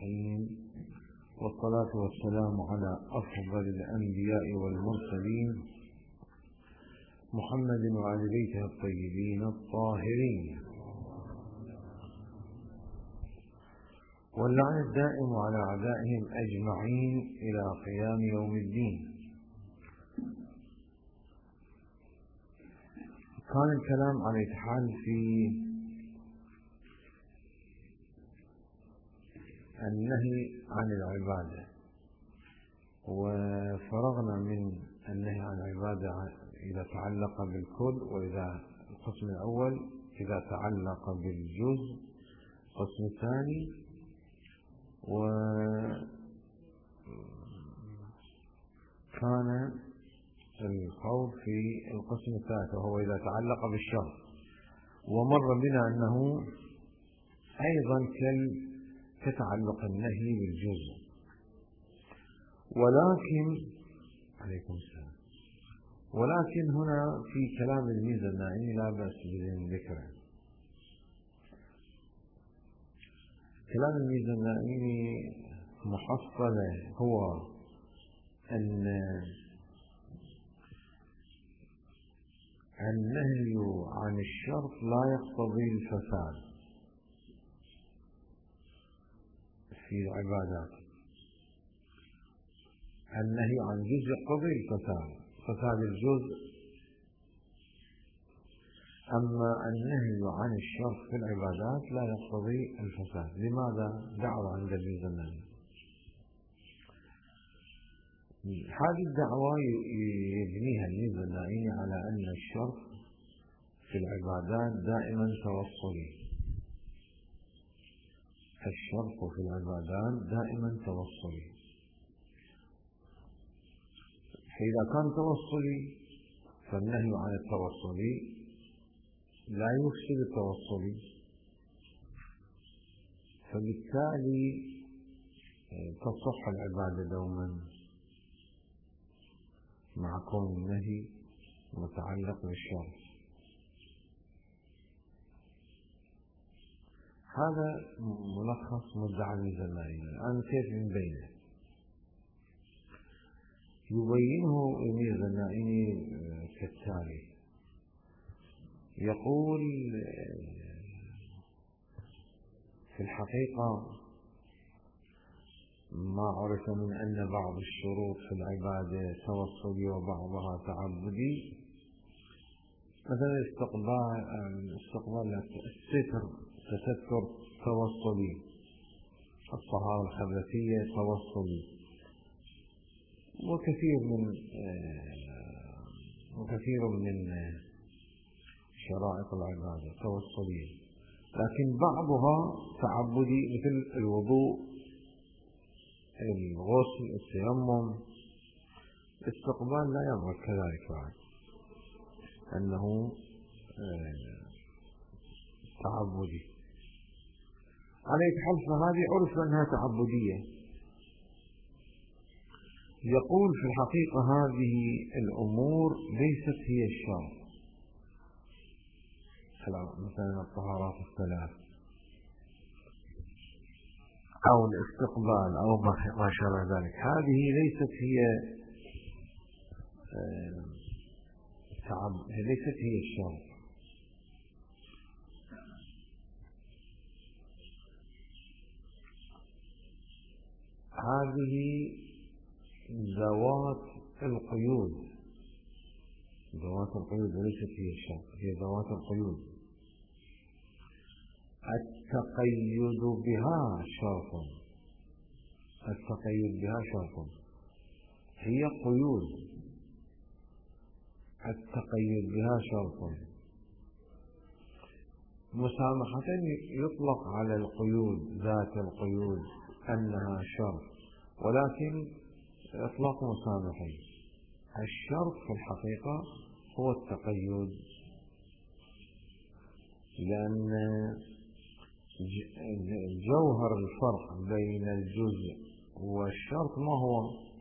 الرحيم، والصلاة والسلام على أفضل الأنبياء والمرسلين محمد وعلى بيته الطيبين الطاهرين، واللعن الدائم على أعدائهم أجمعين إلى قيام يوم الدين. كان الكلام عن الإتحال في النهي عن العبادة، وفرغنا من النهي عن العبادة إذا تعلق بالكل، وإذا القسم الأول إذا تعلق بالجزء، القسم الثاني وكان القول في القسم الثالث وهو إذا تعلق بالشرط، ومر بنا أنه أيضا كتعلق النهي بالجزء، ولكن هنا في كلام الميزة النائمي لا بأس بذكره. كلام الميزة النائمي محصلة هو أن النهي عن الشرط لا يقتضي الفساد في العبادات، النهي عن جزء يقتضي فساد الجزء، أما النهي عن الشرط في العبادات لا يقتضي الفساد. لماذا؟ دعوة عند الميزة النائمي. هذه الدعوة يبنيها الميزة النائمي على أن الشرط في العبادات دائما توصلي، الشرط في العبادات دائما توصلي، فإذا كان توصلي فالنهي عن التوصلي لا يفسد التوصلي، فبالتالي تصح العبادة دوما مع كون النهي متعلق بالشرط. هذا ملخص مدعى الميزة النائمي. الآن كيف نبينه؟ يبينه الميزة النائمي كالتالي: يقول في الحقيقة ما عرف من أن بعض الشروط في العبادة توصلي وبعضها تعبدي، مثلا استقبال الستر توصلي، الطهارة الخبثية توصلي، وكثير من شرائط العبادة توصلية، لكن بعضها تعبدي مثل الوضوء، الغسل، التيمم. الاستقبال لا يظهر كذلك بعد أنه تعبدي. على حال فهذه عرف أنها تعبدية. يقول في الحقيقة هذه الأمور ليست هي الشرط، مثلا الطهارات الثلاث أو الاستقبال أو ما شابه ذلك، هذه ليست هي الشرط. هذه ذوات القيود وليست هي الشرط، هي ذوات القيود. التقيد بها شرط، هي قيود، التقيد بها شرط. مسامحة يطلق على القيود، ذات القيود، أنها شرط، ولكن إطلاق مسامحي. الشرط في الحقيقة هو التقيد، لأن جوهر الفرق بين الجزء والشرط ما هو؟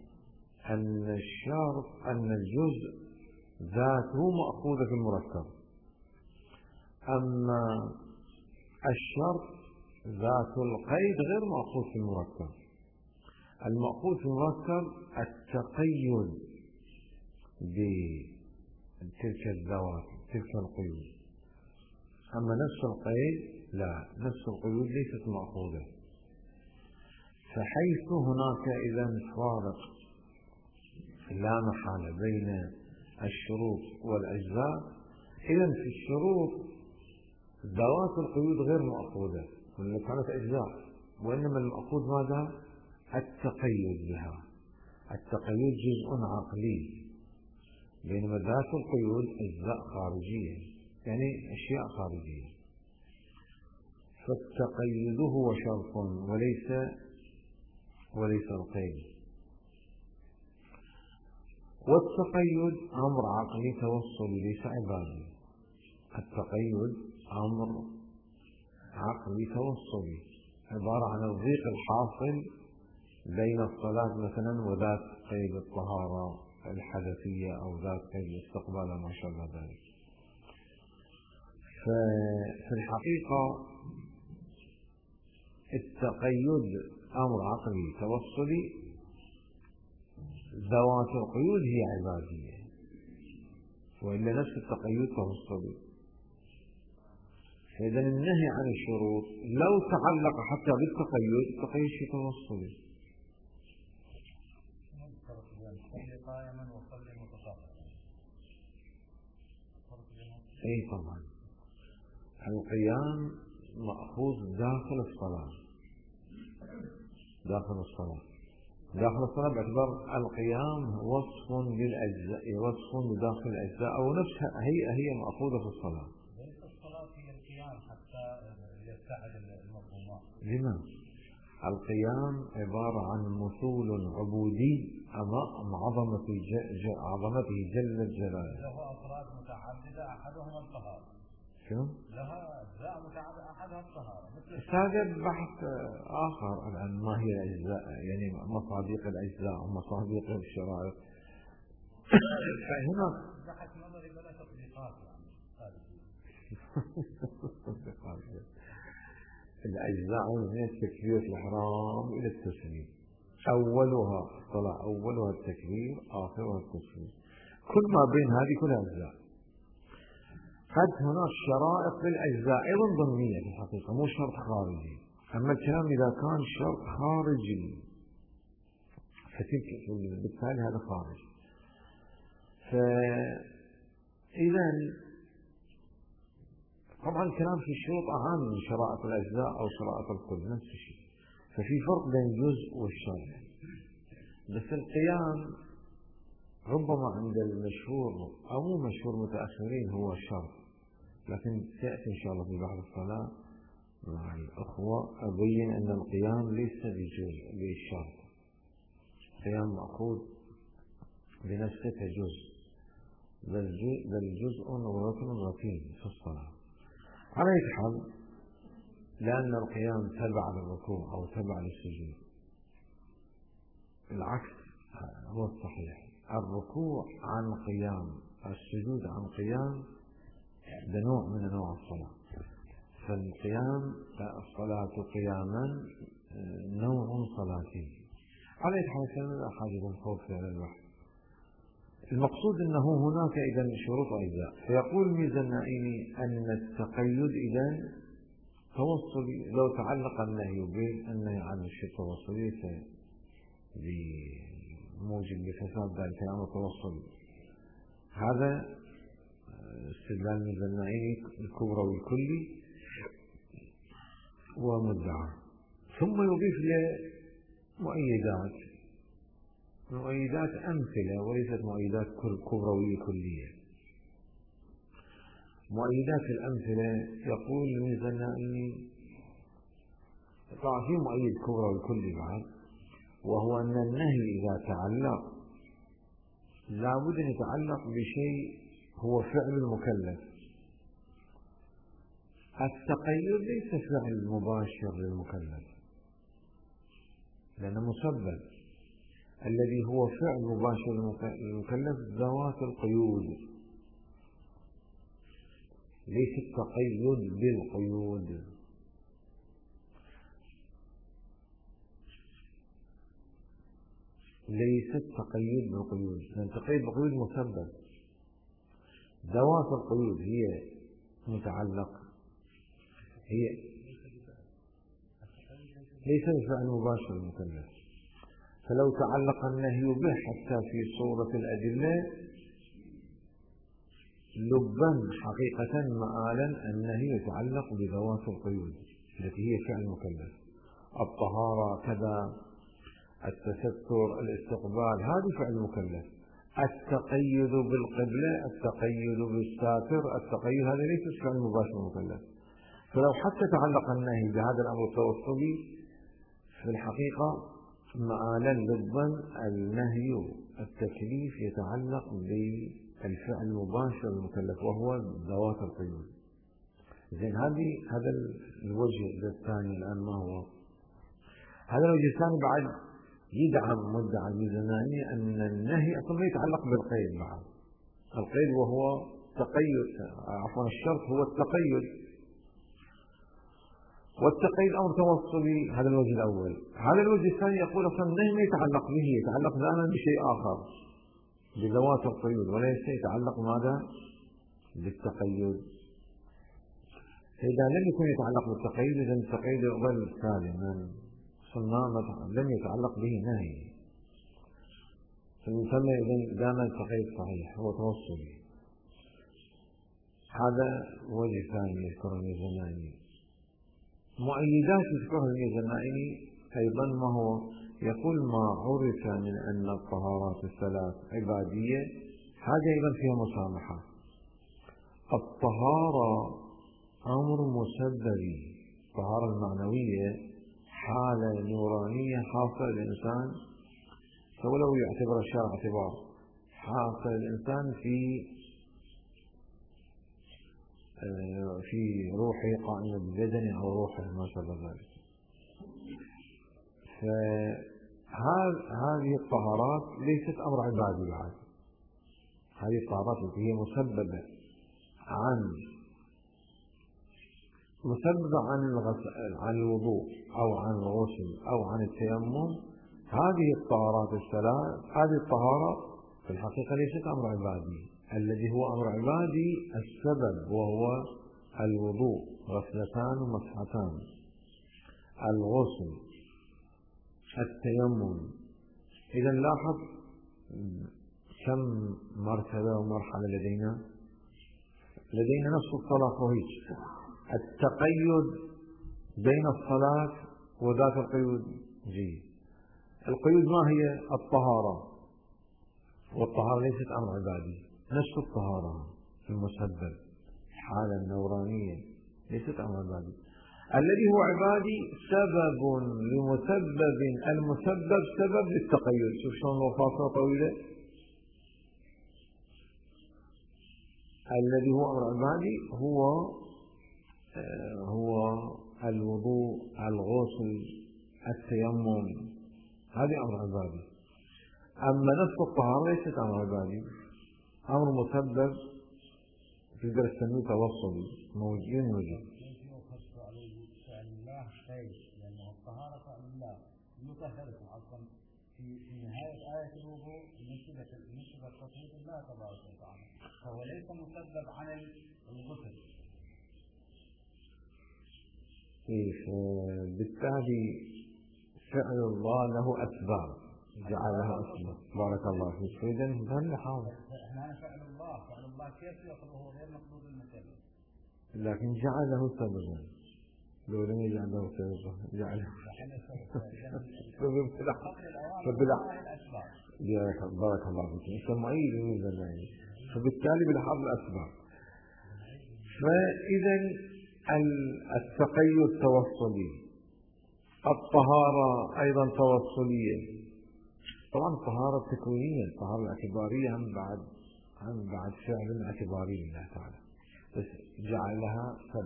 أن الجزء ذاته مأخوذة في المركب، أما الشرط ذات القيد غير مأخوذ في المركب. المأخوذ في المركب التقيد بتلك الذوات تلك القيود، أما نفس القيد لا، نفس القيود ليست مأخوذة. فحيث هناك إذن فارق لا محالة بين الشروط والأجزاء، إذن في الشروط ذوات القيود غير مأخوذة ولا كانت أجزاء، وإنما المأخوذ ماذا؟ التقيد بها. التقيد جزء عقلي، بينما ذات القيود أجزاء خارجية، يعني أشياء خارجية. فالتقيد هو شرط وليس القيد. والتقيد أمر عقلي توصلي ليس عبادي. التقيد أمر عقلي توصلي، عبارة عن الضيق الحاصل بين الصلاة مثلا وذات قيد الطهارة الحدثية أو ذات قيد الاستقبال ما شابه ذلك. ففي الحقيقة التقيد أمر عقلي توصلي، ذوات القيود هي عبادية، وإلا نفس التقيد توصلي. فإذا النهي عن الشروط لو تعلق حتى بالتقيد، التقيد شيء توصلي. أي طبعا القيام مأخوذ داخل الصلاة، داخل الصلاة باعتبار القيام وصف للأجزاء، وصف لداخل الأجزاء، أو نفسها هي مأخوذة في الصلاة. ليس الصلاة هي القيام حتى يتحد المفهومات. لماذا؟ القيام عبارة عن مثول عبودي أمام عظمته جل جلاله. له أفراد متعددة أحدهم الطهارة. شو؟ لها أجزاء متعددة أحدها الطهارة. هذا بحث آخر الآن، ما هي الأجزاء، يعني مصادق الأجزاء ومصادق الشرائط. فهنا بحث نظري بلا تطبيقات يعني. الأجزاء من التكبير الإحرام إلى التسليم، أولها الصلاة، أولها التكبير، آخرها التسليم، كل ما بين هذه كلها أجزاء. قد هناك شرائط للأجزاء أيضا ضمنية في الحقيقة، مو شرط خارجي. أما الكلام إذا كان شرط خارجي بالتالي هذا خارج. فإذا طبعا الكلام في الشروط أهم من شرائط الأجزاء أو شرائط الكل، نفس الشيء. ففي فرق بين الجزء والشرط. بس القيام ربما عند المشهور أو مو مشهور متأخرين هو الشرط، لكن سيأتي إن شاء الله في بحث الصلاة مع الأخوة أبين أن القيام ليس بجزء بالشرط. القيام مأخوذ بنفسه كجزء، بل جزء وركن ركين في الصلاة. على أي حال، لأن القيام تبع للركوع أو تبع للسجود، العكس هو الصحيح. الركوع عن قيام، السجود عن قيام، ده نوع من أنواع الصلاة. فالقيام الصلاة قياما نوع صلاتي. على أي حال لا حاجة للخوض في هذا البحث. المقصود أنه هناك إذن شروط أجزاء. فيقول الميزانائي أن التقيد إذن توصلي، لو تعلق النهي بالنهي عن الشيء التوصلي بموجب لفساد ذلك الأمر التوصلي. هذا استدلال الميزانائي الكبرى والكلي ومدعى. ثم يضيف مؤيدات أمثلة وليست مؤيدات كبروية كلية. مؤيدات الأمثلة يقول الميزانائي طبعا في مؤيد كبرى والكلي بعد، وهو أن النهي إذا تعلق لابد أن يتعلق بشيء هو فعل المكلف. التقيد ليس فعل مباشر للمكلف، لأنه مسبب. الذي هو فعل مباشر للمكلف ذوات القيود، ليس التقيد بالقيود. ليست تقيد بالقيود، لأن تقيد بالقيود مسبب. ذوات القيود هي متعلق، هي ليس بفعل مباشر المكلف. فلو تعلق النهي به حتى في صورة الأدلة لبا حقيقة مآلا النهي يتعلق بذوات القيود التي هي فعل مكلف. الطهارة كذا، التستر، الاستقبال، هذه فعل مكلف. التقيد بالقبلة، التقيد بالساتر، التقيد، هذا ليس فعل مباشر مكلف. فلو حتى تعلق النهي بهذا الأمر التوصلي في الحقيقة مآلا لبا النهي التكليف يتعلق بالفعل المباشر المكلف وهو ذوات القيود. زين، هذا الوجه الثاني الآن ما هو؟ هذا الوجه الثاني بعد يدعم مدعى الميزانية أن النهي أصلا يتعلق بالقيد بعد. القيد وهو تقيد، عفوا الشرط هو التقيد، والتقييد أمر توصلي. هذا الوجه الأول. هذا الوجه الثاني يقول أصلا النهي ما يتعلق به، يتعلق دائما بشيء آخر، بذوات القيود، وليس يتعلق ماذا؟ بالتقيد. إذا لم يكن يتعلق بالتقيد إذا التقيد يقبل سالما، لم يتعلق به نهي، فيسمى إذن دائما التقيد صحيح، هو توصلي. هذا وجه ثاني يذكره الميزانية. مؤيدات يذكرها الميزانية أيضا ما هو؟ يقول ما عرف من أن الطهارات الثلاث عبادية، هذا أيضا فيها مسامحة. الطهارة أمر مسببي، الطهارة المعنوية حالة نورانية حاصلة للإنسان، ولو يعتبر الشرع اعتبار حاصل الإنسان في روحه قائمة ببدنه أو روحه ما شابه ذلك. فهذه الطهارات ليست أمر عبادي بعد. هذه الطهارات التي هي مسببة عن الوضوء أو عن الغسل أو عن التيمم، هذه الطهارات الثلاث، هذه الطهارة في الحقيقة ليست أمر عبادي. الذي هو أمر عبادي السبب، وهو الوضوء، غسلتان ومسحتان، الغسل، التيمم. إذا لاحظ كم مرتبة ومرحلة لدينا نفس الصلاة وهيج. التقيد بين الصلاة وذات القيود. القيود ما هي؟ الطهارة، والطهارة ليست أمر عبادي. نفس الطهارة المسبب، الحالة النورانية ليست أمر عبادي. الذي هو عبادي سبب لمسبب، المسبب سبب للتقيد. شوف شلون الفاصلة طويلة. الذي هو أمر عبادي هو الوضوء، الغسل، التيمم، هذه أمر عبادي. أما نفس الطهارة ليست أمر عبادي، أمر مسبب تقدر تسميه توصلي، موجود. لأنه الطهارة فعل الله مطهرة أصلا في نهاية آية الوضوء نسبة تطهير الله تبارك وتعالى، فهو ليس مسبب عن الغسل. بالتالي فعل الله له أسباب، جعلها أسباب. بارك الله فيك. إذا هل حاضر؟ احنا فعل الله كيف يقضيه غير مقصود المسبب، لكن جعله سببا. لو لم يجعل له سببا جعله بارك الله فيك. سمعيه للميزانية، فبالتالي بلحاظ الأسباب. فإذا التقيد توصلي، الطهارة أيضا توصلية. طبعا الطهارة التكوينية، الطهارة الاعتبارية هم بعد فعل اعتباري لله تعالى، بس جعلها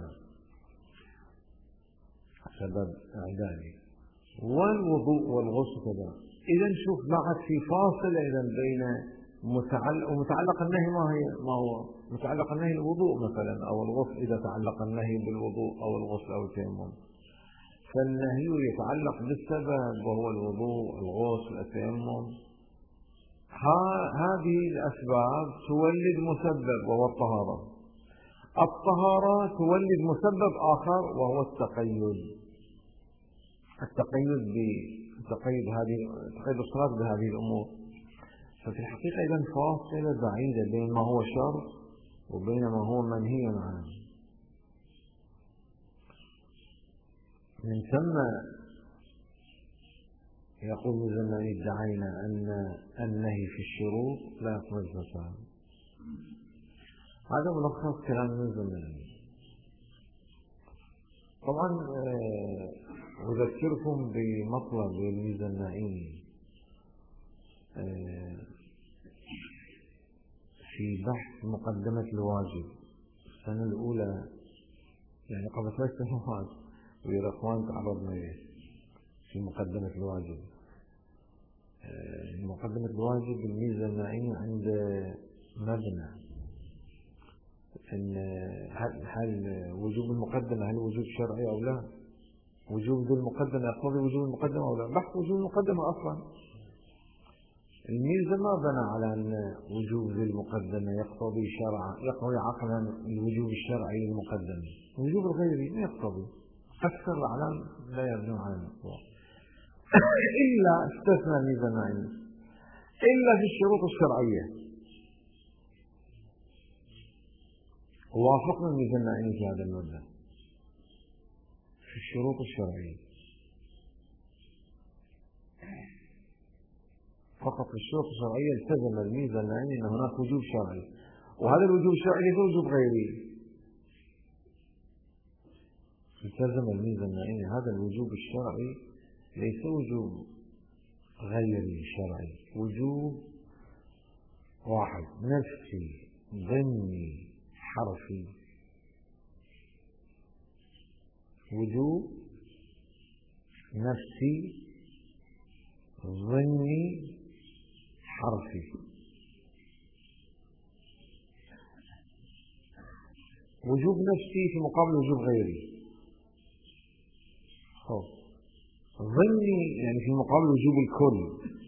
سبب إعدادي. والوضوء والغسل كذا. إذا شوف بعد في فاصلة إذا بين متعلق النهي ما هو متعلق النهي الوضوء مثلا أو الغسل، إذا تعلق النهي بالوضوء أو الغسل أو التيمم، فالنهي يتعلق بالسبب وهو الوضوء، الغسل، التيمم. هذه الأسباب تولد مسبب وهو الطهارة. الطهارة تولد مسبب آخر وهو التقيد. تقيد الصلاة بهذه الأمور. ففي الحقيقة إذن فاصلة بعيدة بين ما هو شرط وبين ما هو منهي عنه. من ثم يقول المزناني ادعينا أن النهي في الشروط لا يقبل الفساد. هذا ملخص كلام المزناني. طبعا أذكركم بمطلب المزناني في بحث مقدمة الواجب السنة الأولى، يعني قبل 3 سنوات، والإخوان تعرضنا إليه في مقدمة الواجب. مقدمة الواجب الميزة النائمة عند مبنى إن هل وجوب المقدمة هل وجوب شرعي أو لا؟ وجوب ذو المقدمة يقتضي وجوب المقدمة أو لا؟ بحث وجوب المقدمة أصلا. الميزة ما بنى على أن وجوب ذي المقدمة يقتضي عقلا الوجوب الشرعي للمقدمة. وجوب الغيري ما يقتضي. أكثر الأعلام لا يبنون على المقتضى. إلا استثنى الميزة النائمة إلا في الشروط الشرعية. وافقنا الميزة النائمة في هذا المبدأ في الشروط الشرعية. فقط في الشروط الشرعية التزم الميزة النائمة أن هناك وجوب شرعي، وهذا الوجوب الشرعي ليس وجوب غيري. التزم الميزة النائمة هذا الوجوب الشرعي ليس وجوب غيري شرعي، وجوب واحد نفسي ضمني حرفي. وجوب نفسي ضمني حرفي. وجوب نفسي في مقابل وجوب غيري. ضمني يعني في مقابل وجوب الكل.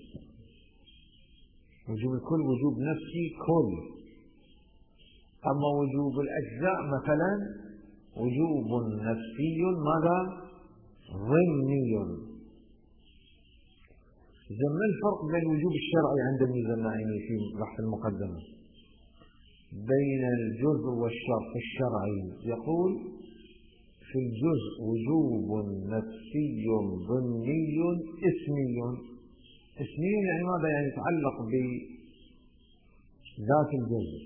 وجوب الكل وجوب نفسي كل. أما وجوب الأجزاء مثلا وجوب نفسي ماذا؟ ضمني. إذا ما الفرق بين الوجوب الشرعي عند الميزة النائمة في بحث المقدمة بين الجزء والشرط الشرعي؟ يقول في الجزء وجوب نفسي ضمني اسمي. اسمي يعني ماذا؟ يعني يتعلق بذات الجزء،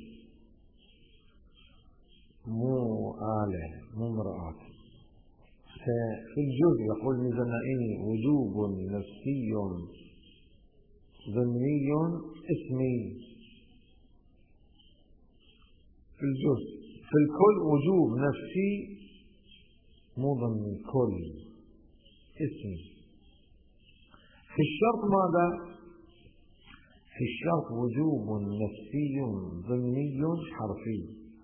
مو آلة مو مرآة. ففي الجزء يقول الميزة النائمة وجوب نفسي ضمني اسمي في الجزء. في الكل وجوب نفسي مو ضمني كل اسمي. في الشرط ماذا؟ في الشرط وجوب نفسي ضمني حرفي.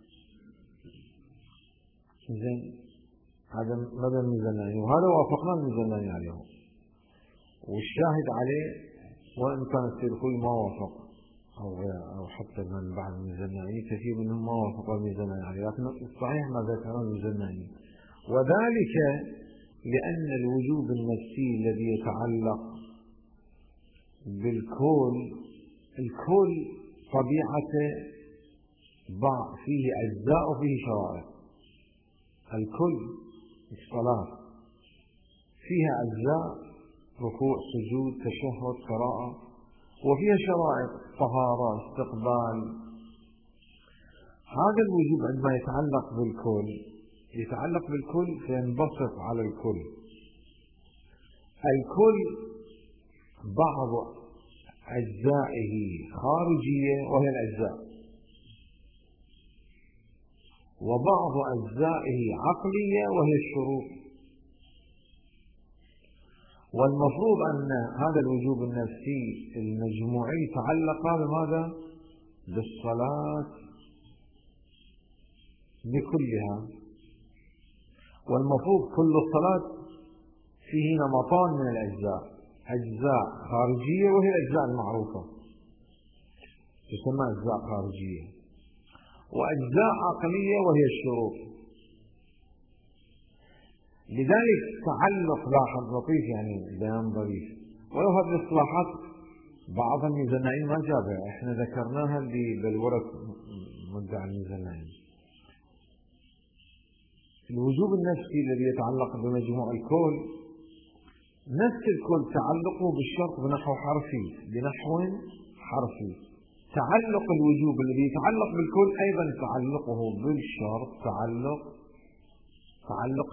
زين هذا ماذا الميزانية، وهذا وافقنا الميزانية عليه. والشاهد عليه وإن كان السيد خوي ما وافق أو حتى من بعد الميزانية كثير منهم ما وافق الميزانية عليه، لكن الصحيح ما ذكر الميزانية، وذلك لأن الوجوب النفسي الذي يتعلق بالكل، الكل طبيعته فيه أجزاء وفيه شرائط. الكل الصلاة فيها أجزاء ركوع سجود تشهد قراءة، وفيها شرائط طهارة استقبال. هذا الوجوب عندما يتعلق بالكل فينبسط على الكل. الكل بعض أجزائه خارجية وهي الأجزاء، وبعض أجزائه عقلية وهي الشروط. والمفروض أن هذا الوجوب النفسي المجموعي يتعلق بماذا؟ بالصلاة بكلها. والمفروض كل الصلاة فيه نمطان من الأجزاء، أجزاء خارجية وهي الأجزاء المعروفة، تسمى أجزاء خارجية، وأجزاء عقلية وهي الشروط. لذلك تعلق، لاحظ لطيف يعني بيان ظريف، ولو هذه الاصطلاحات بعض الميزانيين ما جابها، احنا ذكرناها اللي بالورق مدعي الميزانيين. الوجوب النفسي الذي يتعلق بمجموع الكون، نفس الكل تعلقه بالشرط بنحو حرفي، تعلق الوجوب الذي يتعلق بالكل أيضا تعلقه بالشرط تعلق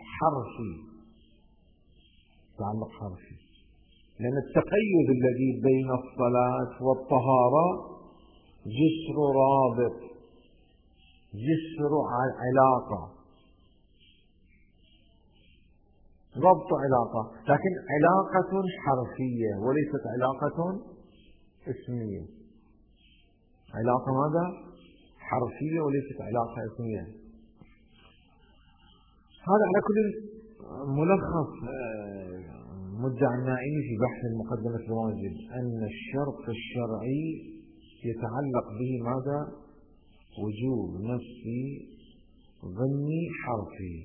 حرفي، لأن التقيد الذي بين الصلاة والطهارة جسر رابط، جسر ربط علاقة، لكن علاقة حرفية وليست علاقة اسمية. علاقة ماذا؟ حرفية وليست علاقة اسمية. هذا على كل ملخص مدعي النائمي في بحث المقدمة الواجب، أن الشرط الشرعي يتعلق به ماذا؟ وجوب نفسي ضمني حرفي.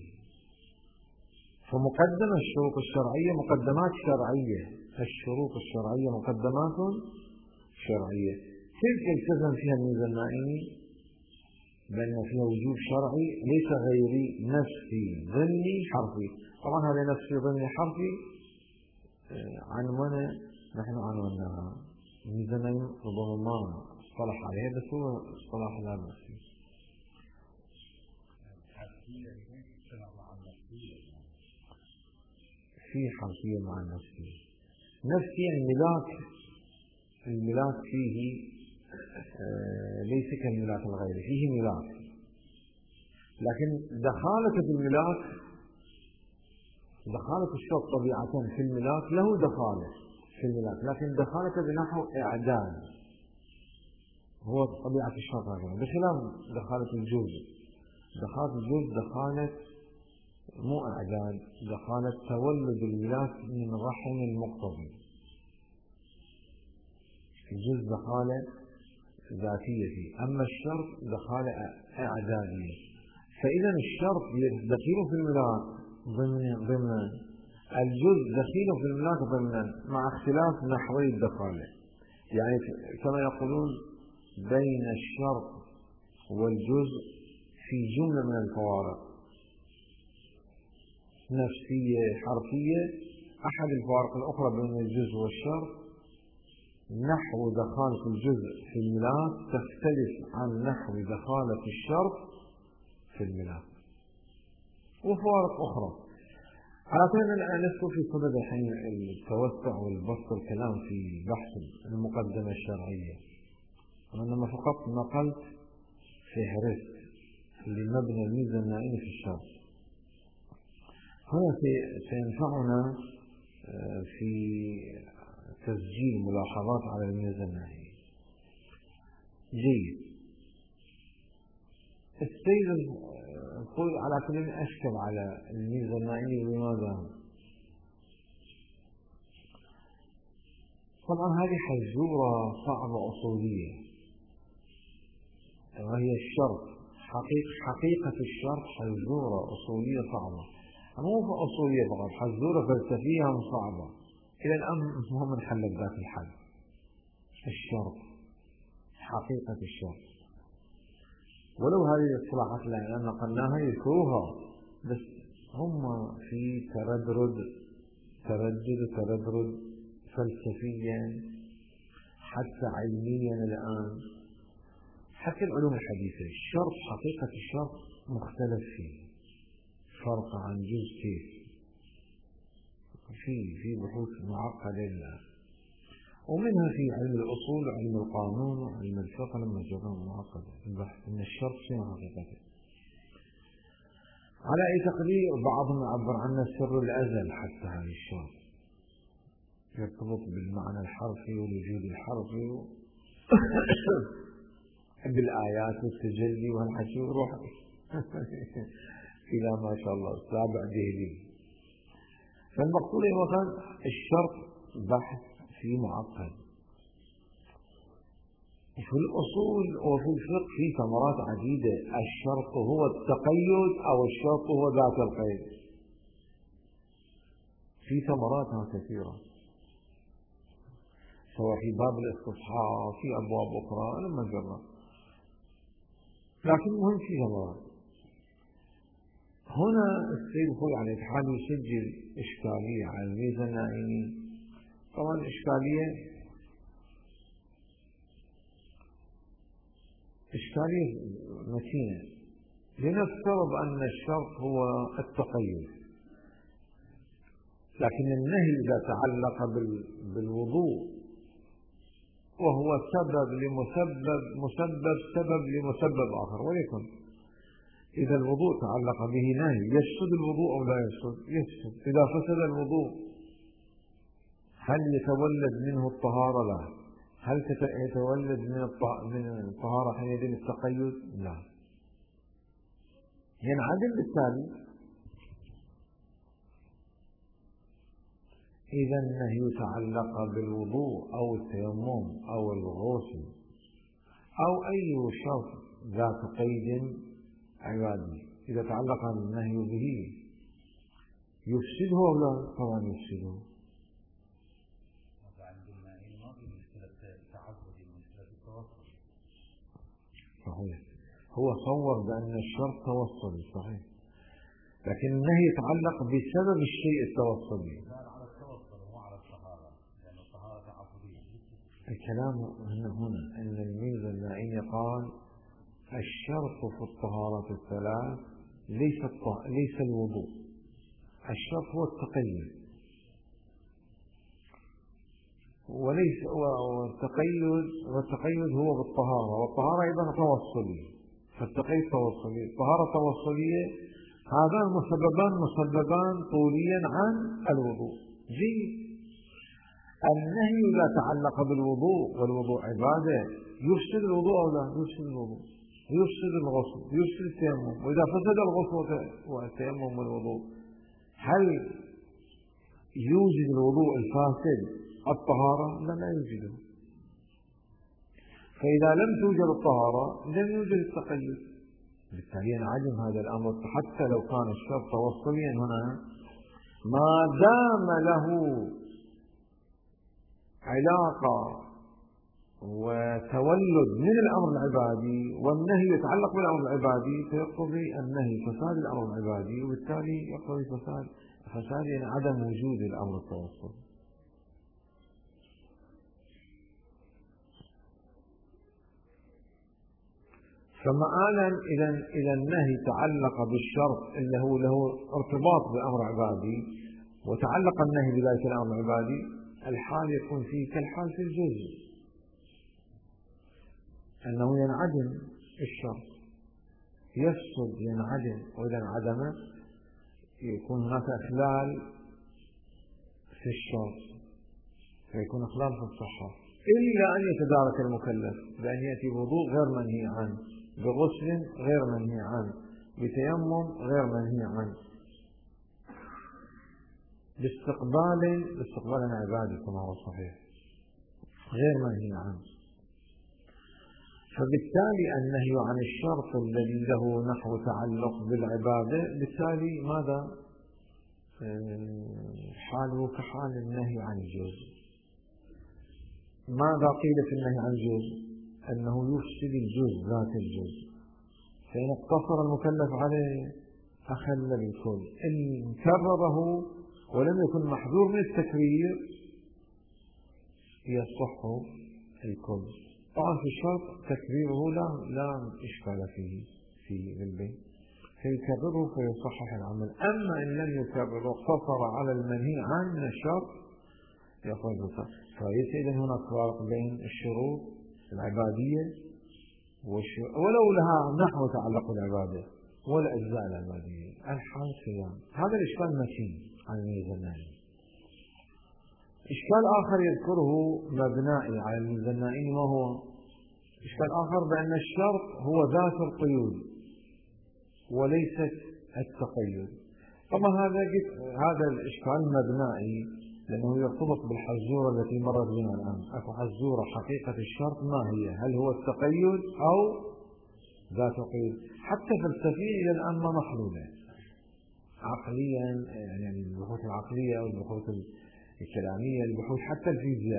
فمقدمة الشروط الشرعية مقدمات شرعية، الشروط الشرعية مقدمات شرعية، تلك التزم فيها الميزان النائمي بأن فيها وجوب شرعي ليس غيري نفسي ضمني حرفي. طبعا هذا نفسي ضمني حرفي عنوانه نحن عنوناها، الميزان النائمي ربما ما اصطلح عليها، بس هو اصطلاح لا نفسي. في حرفية مع النفسية. نفسيا الملاك فيه ليس كالملاك الغيري، فيه ملاك، لكن دخالة الشرط طبيعة في الملاك له دخالة في الملاك، لكن دخالة بنحو إعداد، هو طبيعة الشرط هكذا، بخلاف دخالة الجزء. دخالة الجزء دخالة مو إعداد، دخالة تولد الملاك من رحم المقتضي. الجزء دخالة ذاتية فيه، أما الشرط دخالة إعدادية. فإذا الشرط دخيل في الملاك ضمنا، الجزء دخيل في الملاك ضمنا، مع اختلاف نحوي الدخالة. يعني كما يقولون بين الشرط والجزء في جملة من الفوارق نفسية حرفية. أحد الفوارق الأخرى بين الجزء والشرط نحو دخالة الجزء في الملاك تختلف عن نحو دخالة الشرط في الملاك، وفوارق أخرى. على كل الآن ندخل في صدد الحين التوسع والبسط الكلام في بحث المقدمة الشرعية، وإنما فقط نقلت فهرست لمبنى الميزان النائمي في الشرط. هنا سينفعنا في تسجيل ملاحظات على الميزان النائمي. جيد. السيد يقول على كل أشكل على الميزان النائمي لماذا؟ طبعا هذه حزورة صعبة أصولية، وهي الشرط، حقيقة الشرط حزورة أصولية صعبة، مو أصولية فقط، حزورة فلسفية صعبة. إلى الآن ما من حل ذات الحل. الشرط، حقيقة الشرط، ولو هذه الاصطلاحات اللي نقلناها يذكروها، بس هم في تردد فلسفيا حتى علميا الآن، حتى العلوم الحديثة. الشرط، حقيقة الشرط مختلف فيه، فرق عن جزء كيف، في بحوث معقدة الآن، ومنها في علم الأصول وعلم القانون وعلم الفقه لما جرى معقدة البحث أن الشرط شنو حقيقته. على أي تقدير بعضهم يعبر عنه سر الأزل، حتى هذا الشرط يرتبط بالمعنى الحرفي والوجود الحرفي بالآيات والتجلي والحشي وروح إلى ما شاء الله سابع دهلي. فالمقصود هو الشرط بحث في معقد. في الأصول وفي الفقه في ثمرات عديدة. الشرط هو التقيد أو الشرط هو ذات القيد، في ثمراتها كثيرة، سواء في باب الاستصحاب في أبواب أخرى لما جرى، لكن مهم في ثمرات. هنا السيد خوي على الحال يسجل إشكالية على الميزة النائمي. طبعا إشكالية متينة. لنفترض أن الشرط هو التقيد، لكن النهي إذا تعلق بالوضوء وهو سبب لمسبب آخر، وليكن إذا الوضوء تعلق به نهي يفسد الوضوء أو لا يفسد؟ يفسد. إذا فسد الوضوء هل يتولد منه الطهارة؟ لا. هل يتولد من الطهارة حينئذ التقيد؟ لا. ينعدم بالتالي. إذا النهي يتعلق بالوضوء أو التيمم أو الغسل أو أي شرط ذات قيد عبادي، إذا تعلق النهي به يفسده أو لا؟ طبعا يفسده. صحيح، هو صور بأن الشرط توصلي، صحيح، لكن النهي يتعلق بسبب الشيء التوصلي. الكلام هنا أن الميزة النائمي قال الشرط في الطهارة الثلاث ليس الوضوء، الشرط هو التقيد، والتقيد هو بالطهارة، والطهارة أيضا توصلي، فالتقيد توصلي، الطهارة توصلية. هذان مسببان طوليا عن الوضوء. جيد. النهي لا تعلق بالوضوء، والوضوء عبادة، يفسد الوضوء أو لا؟ يفسد الوضوء، يفسد الغسل، يفسد التيمم. وإذا فسد الغسل والتيمم والوضوء، هل يوجد الوضوء الفاسد الطهارة؟ لا يوجده. فإذا لم توجد الطهارة لم يوجد التقيد، بالتالي ينعدم هذا الأمر. حتى لو كان الشرط توصليا هنا، ما دام له علاقة وتولد من الأمر العبادي والنهي يتعلق بالأمر العبادي، فيقتضي النهي فساد الأمر العبادي، وبالتالي يقتضي فساد يعني عدم وجود الأمر التوصلي. فمآلا إذا النهي تعلق بالشرط اللي هو له ارتباط بأمر عبادي، وتعلق النهي بذلك الأمر العبادي، الحال يكون فيه كالحال في الجزء، أنه ينعدم الشرط، يفسد، ينعدم. وإذا انعدم يكون هناك إخلال في الشرط، فيكون إخلال في الصحة، إلا أن يتدارك المكلف بأن يأتي بوضوء غير منهي عنه، بغسل غير منهي عنه، بتيمم غير منهي عنه، باستقبال عبادي كما هو صحيح غير منهي عنه. فبالتالي النهي عن الشرط الذي له نحو تعلق بالعبادة، بالتالي ماذا؟ حاله كحال النهي عن الجزء. ماذا قيل في النهي عن الجزء؟ أنه يفسد الجزء ذات الجزء، فإن اقتصر المكلف عليه أخل بالكل. إن كرره ولم يكن محذور من التكرير يصح الكل. طبعا في الشرط تكريره لا إشكال فيه في البيت، فيكرره فيصحح العمل. أما إن لم يكرر واقتصر على المنهي عن الشرط يقول بصح. فليس إذن هناك فرق بين الشروط العبادية ولو لها نحو تعلق العبادة والأجزاء العبادية. الحال صيام. هذا الإشكال متين عن الميزة النائمي. إشكال آخر يذكره مبنائي على الميزة النائمي، ما هو؟ إشكال آخر بأن الشرط هو ذات القيود وليست التقيد. طبعا هذا الإشكال مبنائي، لأنه يرتبط بالحزورة التي مرت بنا الآن. أكو حزورة حقيقة الشرط ما هي؟ هل هو التقيد أو ذات قيد؟ حتى فلسفيا إلى الآن ما محلولة عقليا، يعني البحوث العقلية والبحوث الكلامية، البحوث حتى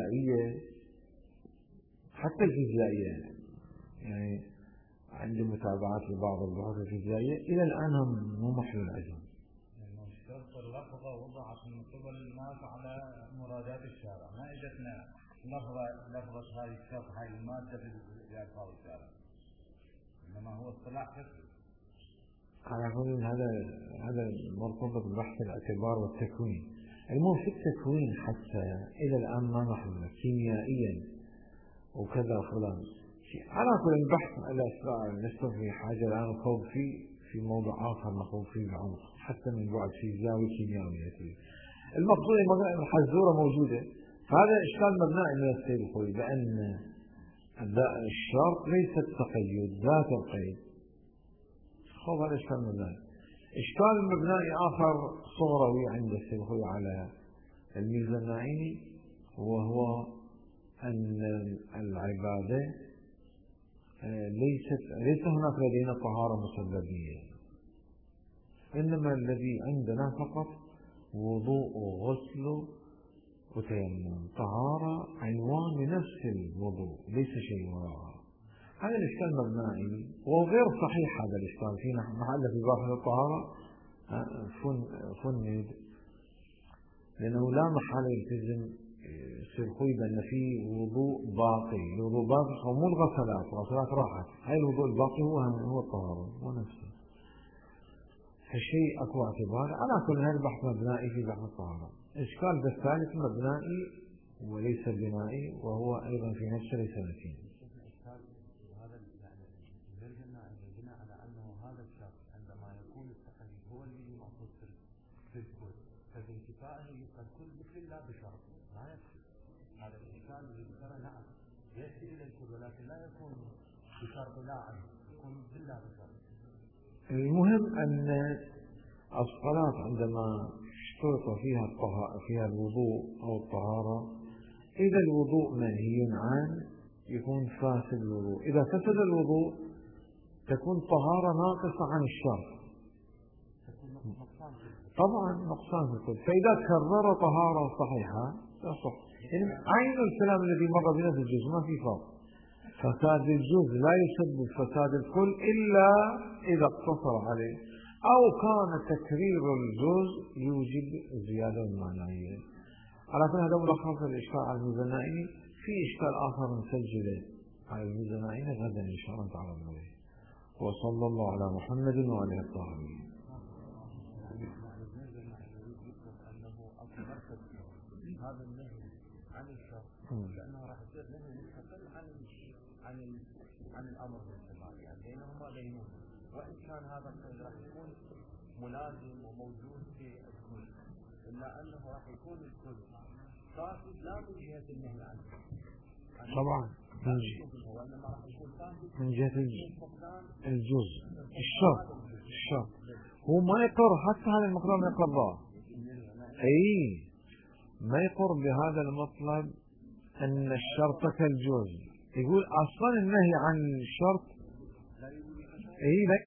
الفيزيائية يعني عندي متابعات لبعض البحوث الفيزيائية إلى الآن مو محلول عندهم. شرط اللفظة وضعت من قبل الناس على مرادات الشارع، ما اجتنا لفظة هاي الشرط هاي المادة في ألفاظ الشارع، إنما هو اصطلاح فقهي. على كل هذا مرتبط ببحث الاعتبار والتكوين. المهم في التكوين حتى إلى الآن ما محلول كيميائيا وكذا فلان. على كل البحث الأسرار لست في حاجة الآن نخوض في موضوع آخر نخوض فيه بعمق حتى من بعد فيزيائي وكيميائي. المقصود أن الحزورة موجودة، فهذا إشكال مبنائي من السيد الخوي بأن الشرط ليس التقيد ذات القيد. خذ هذا إشكال مبنائي. إشكال مبنائي آخر صغروي عند السيد الخوي على الميزة الناعيني، وهو أن العبادة ليس هناك لدينا طهارة مسببية، إنما الذي عندنا فقط وضوء وغسل وتيمم، طهارة عنوان لنفس الوضوء ليس شيء وراءها. هذا الإشكال مبنائي وغير صحيح. هذا الإشكال في محل في ظاهر الطهارة فند، لأنه لا محل يلتزم سيرخوي بأن في وضوء باقي. الوضوء باقي هو مو الغسلات راحت، هاي الوضوء الباقي هو الطهارة هو نفسه. هالشيء أكو اعتبار. على كل هذا البحث مبنائي في بحث الطهارة. الإشكال الثالث مبنائي وليس بنائي، وهو أيضا في نفس رسالتين. هذا يعني يرجعنا بناء على أنه هذا الشرط عندما يكون التقييد هو الذي مقصود في الكل، فبانتفائه يبقى الكل مثل لا بشرط لا يكفي. هذا الإشكال اللي ذكره نعم يأتي إلى الكل، ولكن لا يكون بشرط لا عنه، يكون بالله بشرط. المهم أن الصلاة عندما اشترط فيها الوضوء أو الطهارة، إذا الوضوء منهي عنه يكون فاسد الوضوء. إذا فسد الوضوء تكون طهارة ناقصة عن الشرط، طبعا نقصان في الكل. فإذا كرر طهارة صحيحة تصح. يعني عين الكلام الذي مر بنا في الجزء ما في فرق. فساد الجزء لا يسبب فساد الكل إلا إذا اقتصر عليه، أو كان تكرير الجزء يوجب زيادة المعنوية. على كل هذا ملخص الإشكال على الميزة النائية. في إشكال آخر نسجله على الميزة النائية غدا إن شاء الله تعالى عليه. وصلى الله على محمد وآله الطاهرين. هذا النهي عن الشر لأنه راح يصير نهي مستقل عن الأمر بالجماع، يعني بينهما بينهما. وإن كان هذا القيد راح يكون ملازم وموجود في الكل، إلا أنه راح يكون الكل فاسد لا من جهة النهي عنه طبعا وإنما راح يكون فاسد من جهة الجزء الشرط. هو ما يقر حتى هذا المقدار ما يقر أي ما يقر بهذا المطلب أن الشرط كالجزء. يقول أصلا النهي عن الشرط